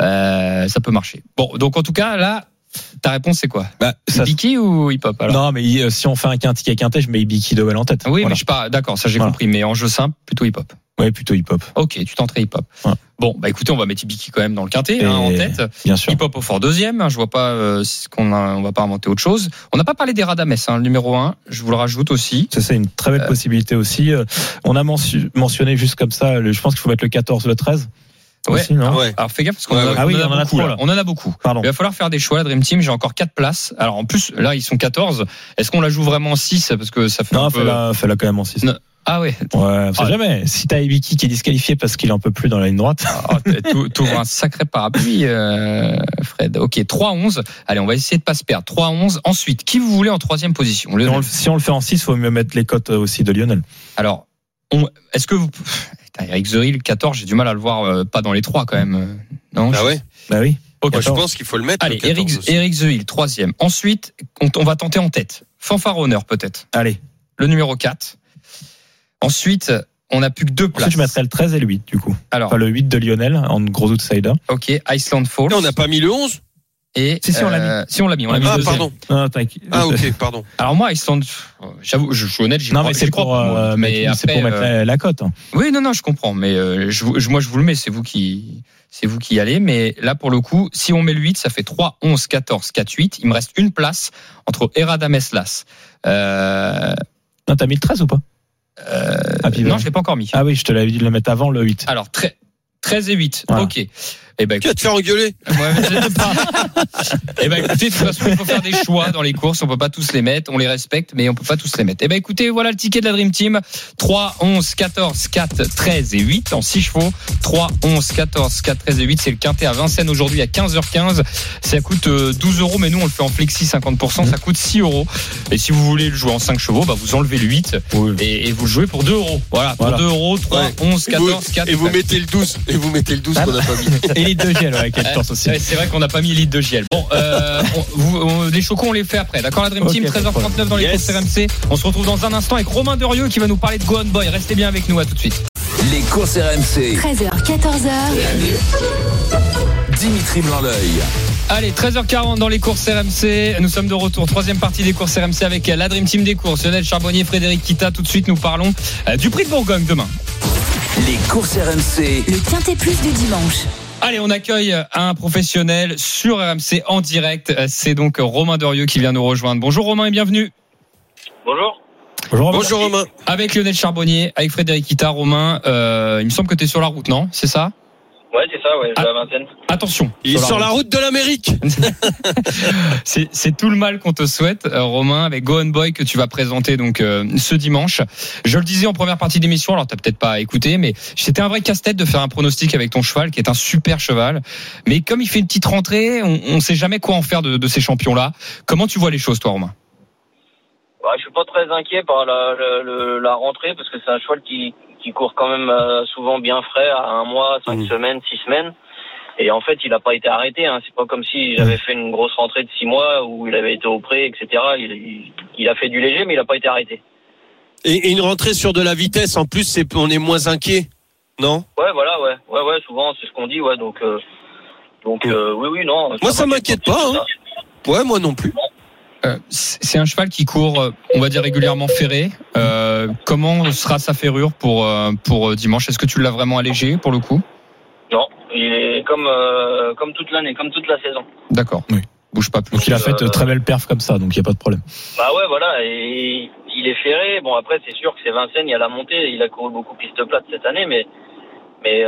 Bon, donc en tout cas là. Ta réponse c'est quoi? Ibiki ou Hip Hop alors? Non, mais si on fait un quintet je mets Ibiki Duel en tête. Oui, voilà. Mais je pas d'accord, ça j'ai compris. Mais en jeu simple, plutôt Hip Hop. Oui, plutôt Hip Hop. Ok, tu tenterais Hip Hop. Ouais. Bon, écoutez, on va mettre Ibiki quand même dans le quintet en tête. Bien sûr. Hip Hop au Fort deuxième. Je vois pas on va pas inventer autre chose. On n'a pas parlé des Radames, le numéro 1. Je vous le rajoute aussi. C'est une très belle possibilité aussi. On a mentionné juste comme ça. Je pense qu'il faut mettre le 14 ou le 13. Ouais. Aussi, non Alors fais gaffe parce qu'on en a beaucoup. Pardon. Il va falloir faire des choix, la Dream Team. J'ai encore 4 places. Alors en plus, là ils sont 14. Est-ce qu'on la joue vraiment en 6 parce que ça fait non, fais-la quand même en 6. Non. Ah ouais. Ouais, c'est jamais. Si t'as Ibiki qui est disqualifié parce qu'il en peut plus dans la ligne droite. T'ouvres un sacré parapluie, Fred. Ok, 3-11. Allez, on va essayer de pas se perdre. 3-11. Ensuite, qui vous voulez en 3e position? Si on le fait en 6, faut mieux mettre les cotes aussi de Lionel. Alors, est-ce que vous... Eric The Hill, 14, j'ai du mal à le voir pas dans les 3 quand même. Non? Ah ouais? Bah oui. Moi, je pense qu'il faut le mettre. Allez, Eric The Hill, 3e. Ensuite, on va tenter en tête. Fanfaronneur peut-être. Allez. Le numéro 4. Ensuite, on n'a plus que 2 places. Ensuite, je mettrais le 13 et le 8 du coup. Alors, le 8 de Lionel en gros outsider. Ok, Iceland Falls. Et on n'a pas mis le 11? Et si on l'a mis. Si on l'a mis, on l'a mis. Ah pardon. Ok, pardon. Alors moi, Iceland, j'avoue, je suis honnête, mais c'est pour mettre la cote. Oui, non, je comprends, mais moi je vous le mets, c'est vous qui y allez, mais là pour le coup, si on met le 8, ça fait 3, 11, 14, 4, 8. Il me reste une place entre Erradames Las. Non, t'as mis le 13 ou pas? Non, je l'ai pas encore mis. Ah oui, je te l'avais dit de le mettre avant le 8. Alors 13 et 8. Voilà. Ok. Tu vas te faire engueuler. Écoutez, de toute façon, il faut faire des choix dans les courses. On peut pas tous les mettre. On les respecte, mais on peut pas tous les mettre. Écoutez, voilà le ticket de la Dream Team. 3, 11, 14, 4, 13 et 8 en 6 chevaux. 3, 11, 14, 4, 13 et 8. C'est le quintet à Vincennes aujourd'hui à 15h15. Ça coûte 12 €, mais nous, on le fait en flexi 50%. Ça coûte 6 €. Et si vous voulez le jouer en 5 chevaux, vous enlevez le 8 et vous le jouez pour 2 €. Voilà, pour 2 €, 3, 11, 14, 4. Et vous mettez le 12. Et vous mettez le 12 qu'on n'a pas mis. litres de gel avec quelle chance aussi. Ouais, c'est vrai qu'on n'a pas mis litre de gel. Bon, les chocos on les fait après, d'accord la Dream Team, 13h39 dans les courses RMC. On se retrouve dans un instant avec Romain Derieux qui va nous parler de Go On Boy. Restez bien avec nous, à tout de suite. Les courses RMC. 13h, 14h. Dimitri Blanc-L'Oeil. Allez, 13h40 dans les courses RMC. Nous sommes de retour. Troisième partie des courses RMC avec la Dream Team des courses. Lionel Charbonnier, Frédéric Kita. Tout de suite, nous parlons du Prix de Bourgogne demain. Les courses RMC. Le Quintet Plus du dimanche. Allez, on accueille un professionnel sur RMC en direct. C'est donc Romain Derieux qui vient nous rejoindre. Bonjour Romain et bienvenue. Bonjour. Bonjour Romain. Avec Lionel Charbonnier, avec Frédéric Kita. Romain, il me semble que tu es sur la route, non ? C'est ça ? Ouais, c'est ça, ouais, je vais à Vincennes. Attention. Il est sur la route de l'Amérique. C'est tout le mal qu'on te souhaite, Romain, avec Go On Boy que tu vas présenter donc ce dimanche. Je le disais en première partie d'émission, alors t'as peut-être pas écouté, mais c'était un vrai casse-tête de faire un pronostic avec ton cheval, qui est un super cheval. Mais comme il fait une petite rentrée, on sait jamais quoi en faire de ces champions-là. Comment tu vois les choses, toi, Romain ? Ouais, je suis pas très inquiet par la rentrée, parce que c'est un cheval qui court quand même souvent bien frais à 1 mois, 5 semaines, 6 semaines. Et en fait, il n'a pas été arrêté. Hein. C'est pas comme si j'avais fait une grosse rentrée de 6 mois où il avait été au pré, etc. Il a fait du léger, mais il n'a pas été arrêté. Et une rentrée sur de la vitesse, en plus, on est moins inquiet, non ? Ouais, voilà, ouais, souvent c'est ce qu'on dit, ouais. Donc, oui, non. Moi, ça m'inquiète pas. Hein. Ouais, moi non plus. C'est un cheval qui court, on va dire régulièrement ferré. Comment sera sa ferrure pour dimanche ? Est-ce que tu l'as vraiment allégé pour le coup ? Non, il est comme toute l'année, comme toute la saison. D'accord. Oui. Bouge pas plus. Donc il a fait très belle perf comme ça, donc il y a pas de problème. Bah ouais, voilà. Et il est ferré. Bon, après c'est sûr que c'est Vincennes, il y a la montée. Il a couru beaucoup piste plate cette année, mais c'est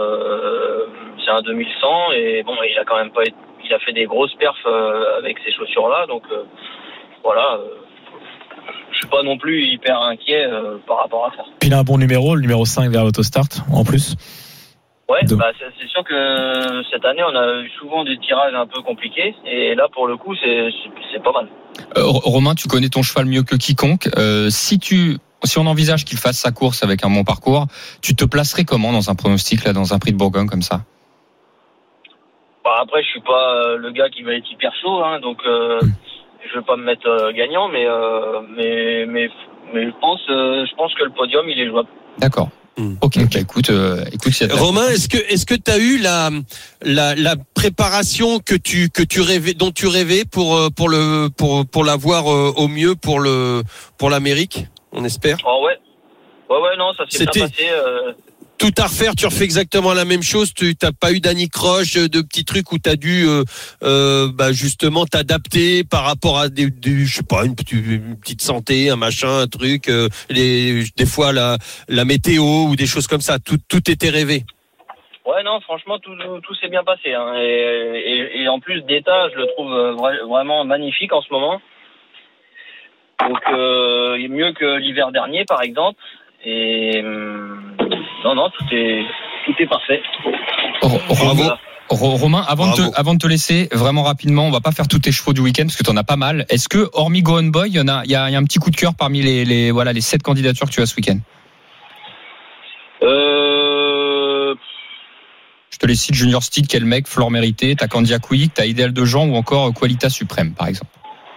un 2100 et bon, il a quand même pas. Il a fait des grosses perfs avec ces chaussures-là, donc voilà. Je suis pas non plus hyper inquiet par rapport à ça. Puis il a un bon numéro, le numéro 5 vers l'autostart en plus. Ouais, c'est sûr que cette année on a eu souvent des tirages un peu compliqués et là pour le coup c'est pas mal. Romain, tu connais ton cheval mieux que quiconque. Si on envisage qu'il fasse sa course avec un bon parcours, tu te placerais comment dans un pronostic là, dans un Prix de Bourgogne comme ça ? Bah après je suis pas le gars qui va être hyper chaud, hein, donc je vais pas me mettre gagnant, mais je pense que le podium il est jouable. D'accord. Ok. Bah, écoute, Romain, est-ce que tu as eu la préparation que tu rêvais, dont tu rêvais pour l'avoir au mieux pour l'Amérique, on espère. Oh ouais, non, ça s'est bien passé. Tout à refaire, tu refais exactement la même chose. Tu t'as pas eu d'anicroche, de petits trucs où t'as dû justement t'adapter par rapport à je sais pas, une petite santé, un machin, un truc. Des fois la météo ou des choses comme ça. Tout était rêvé. Ouais, non, franchement tout s'est bien passé. Hein. Et en plus d'état, je le trouve vraiment magnifique en ce moment. Donc mieux que l'hiver dernier, par exemple. Et non, tout est parfait. Romain, avant de te laisser vraiment rapidement, on va pas faire tous tes chevaux du week-end parce que t'en as pas mal. Est-ce que hormis Go On Boy, il y a un petit coup de cœur parmi les 7 candidatures que tu as ce week-end? Je te les cite: Junior Steed, quel mec, Flore Mérité, t'as Candia Quick, t'as Idéal de Jean ou encore Qualita Suprême, par exemple.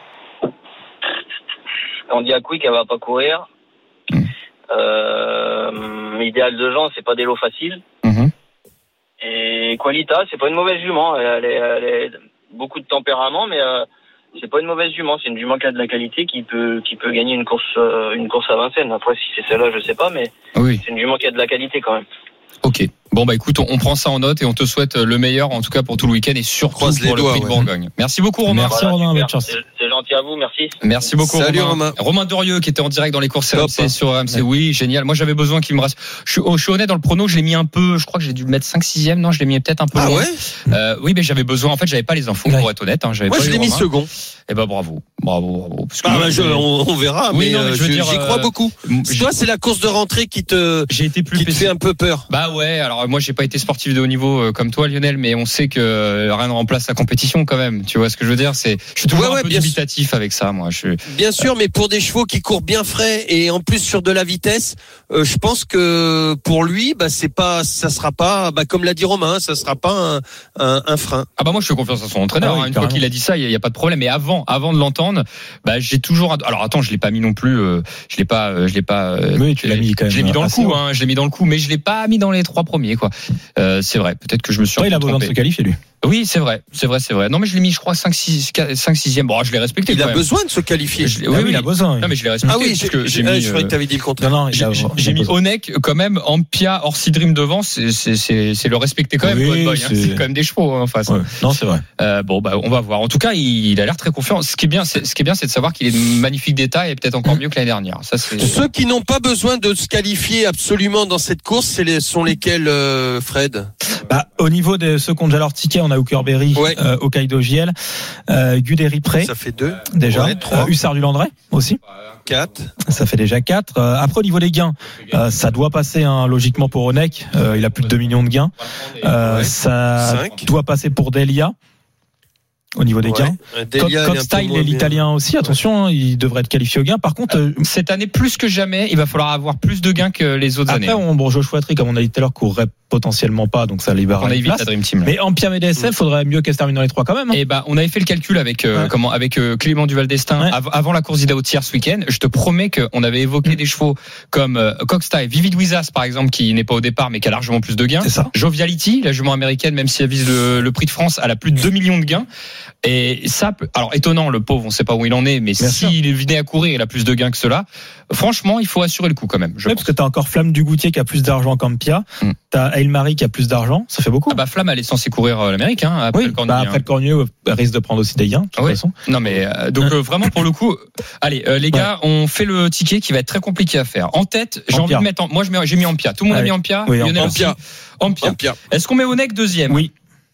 Candia Quick, elle va pas courir. Idéal de Jean, c'est pas des lots faciles. Et Qualita, c'est pas une mauvaise jument. Elle est beaucoup de tempérament, mais c'est pas une mauvaise jument. C'est une jument qui a de la qualité, qui peut gagner une course à Vincennes. Après, si c'est celle-là, je sais pas, mais oui. C'est une jument qui a de la qualité quand même. Ok. Bon, bah écoute, on prend ça en note et on te souhaite le meilleur, en tout cas pour tout le week-end et surtout pour le Prix de Bourgogne. Merci beaucoup, Romain. Merci, Romain. C'est gentil à vous, merci. Merci beaucoup, Salut, Romain. Romain Derieux qui était en direct dans les courses RMC sur RMC. Oui, génial. Moi, j'avais besoin qu'il me reste. Je suis honnête dans le prono, je l'ai mis un peu, je crois que j'ai dû le mettre 5-6e. Non, je l'ai mis peut-être un peu loin. Ouais oui, mais j'avais besoin. En fait, j'avais pas les infos pour être honnête. Moi, je l'ai mis second. Eh ben, bravo. Parce que on verra, oui, mais j'y crois beaucoup. Toi, c'est la course de rentrée qui te fait un peu peur. Bah ouais, alors moi, j'ai pas été sportif de haut niveau comme toi, Lionel, mais on sait que rien ne remplace la compétition quand même. Tu vois ce que je veux dire? Je suis toujours un peu dubitatif. craintif avec ça, moi. Bien sûr, mais pour des chevaux qui courent bien frais et en plus sur de la vitesse, je pense que pour lui, ça sera pas, comme l'a dit Romain, ça sera pas un frein. Ah bah moi je fais confiance à son entraîneur. Ah oui, une fois qu'il a dit ça, il y a pas de problème. Mais avant de l'entendre, j'ai toujours. Alors attends, je l'ai pas mis non plus. Je l'ai pas. Oui, tu l'as mis quand même. Je l'ai mis dans le coup. Haut. Je l'ai mis dans le coup, mais je l'ai pas mis dans les 3 premiers, quoi. C'est vrai. Peut-être que je me suis. Il a besoin de se qualifier lui. Oui, c'est vrai. Non, mais je l'ai mis, je crois, 5-6e. Bon, je l'ai respecté. Il a besoin de se qualifier. Oui, il a besoin. Non, mais je l'ai respecté. Ah oui, parce que je croyais que tu avais dit le contraire. Non, j'ai mis Onek quand même, Ampia, Orsi Dream devant. C'est le respecter quand même. Oui, c'est quand même des chevaux en face. Ouais. Non, c'est vrai. On va voir. En tout cas, il a l'air très confiant. Ce qui est bien, c'est de savoir qu'il est de magnifique détail et peut-être encore mieux que l'année dernière. Ça, ceux qui n'ont pas besoin de se qualifier absolument dans cette course, sont lesquels, Fred? Au niveau de ceux qui ont déjà leur ticket, on a Hooker Berry, Hokkaido JL, Guderi Pré. Ça fait 2. Déjà. 3. Hussard du Landré aussi. 4. Ça fait déjà 4. Après, au niveau des gains, ça doit passer logiquement pour Onek. Il a plus de 2 millions de gains. Ça 5. doit passer pour Delia. Au niveau des gains. Cockstyle et l'Italien aussi, attention, il devrait être qualifié au gain. Par contre, cette année, plus que jamais, il va falloir avoir plus de gains que les autres années. Après, Joshua Tree, comme on a dit tout à l'heure, courrait potentiellement pas, donc ça libère on a évité la Dream Team. Mais en Pierre DSF, faudrait mieux qu'elle se termine dans les 3 quand même. Et on avait fait le calcul avec Clément Duval d'Estaing avant la course d'Idaho Tiers ce week-end. Je te promets qu'on avait évoqué des chevaux comme Cockstyle, Vivid Wizas par exemple, qui n'est pas au départ mais qui a largement plus de gains. C'est ça. Joviality, la jument américaine, même si elle vise le prix de France, elle a plus de 2 millions de gains. Et ça, alors étonnant, le pauvre, on sait pas où il en est, mais s'il venait à courir, il a plus de gains que cela. Franchement, il faut assurer le coup quand même. Parce que t'as encore Flamme du Goutier qui a plus d'argent qu'Ampia. T'as Aylmarie qui a plus d'argent. Ça fait beaucoup. Flamme, elle est censée courir l'Amérique, après le Cornu. Après le Cornu, elle risque de prendre aussi des gains, de toute façon. Non, mais, vraiment, pour le coup, allez, les gars, on fait le ticket qui va être très compliqué à faire. En tête, j'ai envie de mettre moi, j'ai mis Ampia. Tout le monde a mis Ampia. Oui, Ampia. Est-ce qu'on met Onek deuxième? Oui.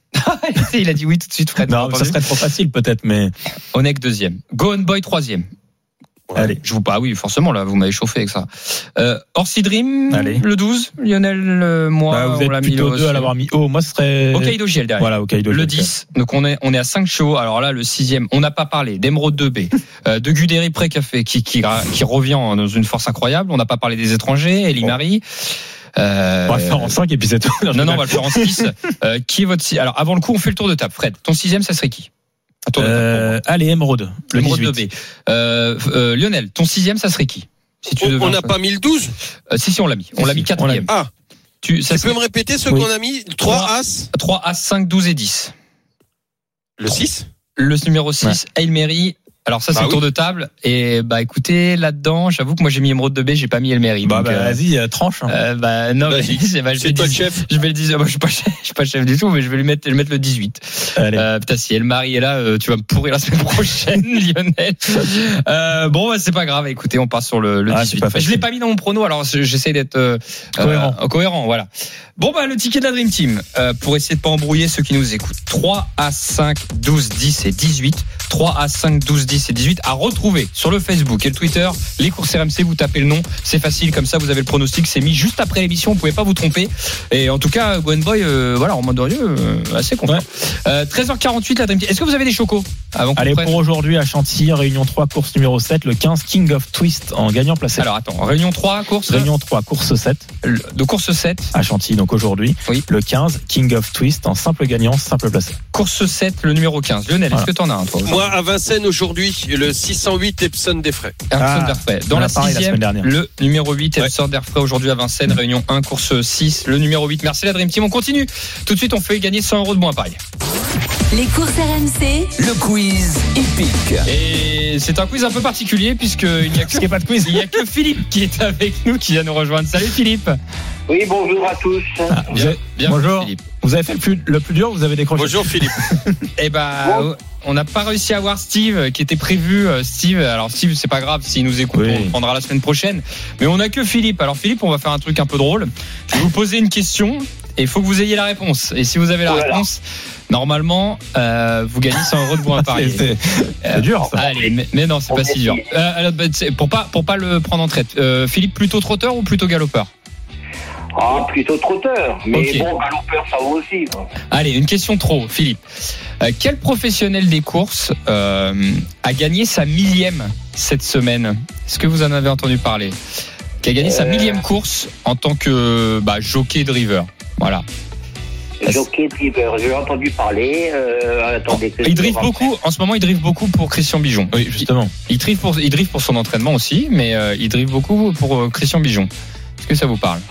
Il a dit oui tout de suite, Fred. Non, ça serait trop facile, peut-être, mais. Onek deuxième. Go On Boy troisième. Ouais. Allez. Je vous oui, forcément, là, vous m'avez chauffé avec ça. Orsi Dream, le 12. Lionel, moi, vous êtes on l'a mis plutôt 2 à l'avoir mis haut. Moi, ce serait. Hokkaido JL derrière. Voilà, Hokkaido JL. Le 10. Donc, on est à 5 chevaux. Alors là, le 6e, on n'a pas parlé d'Emeraude 2B, de Guderi Pré qui revient dans une force incroyable. On n'a pas parlé des étrangers, Elie Marie. On va le faire en 5 et puis c'est tout. Non, on va le faire en 6. Qui est votre 6? Alors, avant le coup, on fait le tour de table. Fred, ton 6e, ça serait qui? Allez, Emeraude. Le 18. Lionel, ton 6e, ça serait qui? Si on n'a pas mis le 12? Si, on l'a mis. On l'a mis 4e. Ah. Tu peux me répéter ce qu'on a mis? 3 As? 3 As, 5, 12 et 10. Le 6? Le numéro 6, Hail Mary. Alors ça c'est le tour de table et écoutez là-dedans j'avoue que moi j'ai mis Emeraude 2B, j'ai pas mis Elmery. Vas-y tranche. Non c'est toi le chef. Je vais le dire, moi je suis pas chef du tout mais je vais mettre le 18. Putain si Elmery est là tu vas me pourrir la semaine prochaine Lionel. C'est pas grave, écoutez on part sur le 18. Je l'ai pas mis dans mon prono alors j'essaie d'être cohérent voilà. Le ticket de la Dream Team pour essayer de pas embrouiller ceux qui nous écoutent. 3 à 5 12 10 et 18. 3 à 5 12 10 et 18 à retrouver sur le Facebook et le Twitter. Les courses RMC, vous tapez le nom, c'est facile comme ça vous avez le pronostic, c'est mis juste après l'émission, vous pouvez pas vous tromper. Et en tout cas Gwen Boy en mode assez content. 13h48 la Dream Team. Est-ce que vous avez des chocos avant Allez pour aujourd'hui à Chantilly, Réunion 3 course numéro 7, le 15 King of Twist en gagnant placé. Alors attends, Réunion 3 course course 7 de course 7 à Chantilly donc aujourd'hui. Oui. Le 15 King of Twist en simple gagnant, simple placé. Course 7 le numéro 15. Lionel, est-ce que t'en as un toi? Moi à Vincennes aujourd'hui le 608 Epson Desfrais. Dans la 6e, le numéro 8 Epson Desfrais aujourd'hui à Vincennes, Réunion 1 course 6, le numéro 8. Merci la Dream Team, on continue. Tout de suite on fait gagner 100 € de bons à parier. Les courses RMC, le quiz épique. Et c'est un quiz un peu particulier puisqu'il n'y a que pas de quiz. Il y a que Philippe qui est avec nous, qui vient nous rejoindre. Salut Philippe. Oui, bonjour à tous. Bonjour Philippe. Vous avez fait le plus dur, vous avez décroché. Bonjour Philippe. On n'a pas réussi à avoir Steve qui était prévu. Alors Steve, c'est pas grave s'il nous écoute, on le prendra la semaine prochaine. Mais on n'a que Philippe. Alors Philippe, on va faire un truc un peu drôle. Je vais vous poser une question et il faut que vous ayez la réponse. Et si vous avez la réponse, normalement, vous gagnez 100 € de bons à parier. C'est dur ça. Allez, mais non, c'est pas si dur. Pour pas le prendre en traite. Philippe, plutôt trotteur ou plutôt galopeur? Ah, plutôt trotteur. Mais Ok. bon, galopeur, ça va aussi. Quoi. Allez, une question trop, Philippe. Quel professionnel des courses a gagné sa 1000e cette semaine? Est-ce que vous en avez entendu parler? Qui a gagné sa 1000e course en tant que jockey driver. Voilà. Jockey driver, j'ai entendu parler. Attendez. que Il je drive me beaucoup. En ce moment, il drive beaucoup pour Christian Bijon. Oui, justement. Il drive pour son entraînement aussi, mais il drive beaucoup pour Christian Bijon. Est-ce que ça vous parle?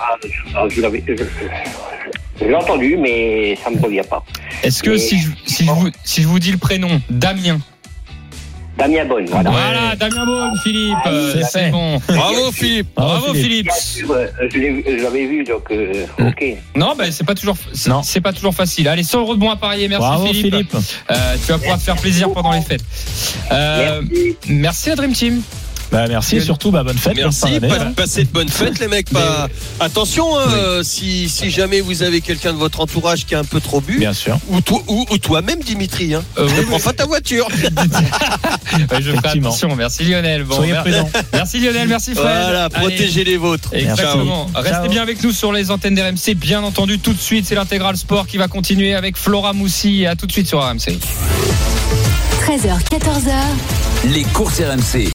je l'ai entendu, mais ça me revient pas. Est-ce que si je vous dis le prénom, Damien? Damien Bonne, voilà. Voilà, Damien Bonne, Philippe. C'est bon. Bravo Philippe. Bravo Philippe. Bien sûr, je l'avais vu, donc ok. Non, c'est pas toujours, c'est pas toujours facile. Allez, 100 € de bons à parier. Merci Bravo, Philippe. Tu vas pouvoir te faire plaisir pendant les fêtes. Merci à Dream Team. Merci et surtout bonne fête. Merci, passez de bonnes fêtes les mecs. Attention, si jamais vous avez quelqu'un de votre entourage qui a un peu trop bu, bien sûr, ou toi-même Dimitri, ne prends pas ta voiture. Je ferai attention. Merci Lionel. Bon, soyez présents. Merci Lionel, merci Fred. Voilà, protégez les vôtres. Exactement. Ciao. Restez bien avec nous sur les antennes d'RMC. Bien entendu, tout de suite, c'est l'intégral sport qui va continuer avec Flora Moussi. Et à tout de suite sur RMC. 13h, 14h. Les courses RMC.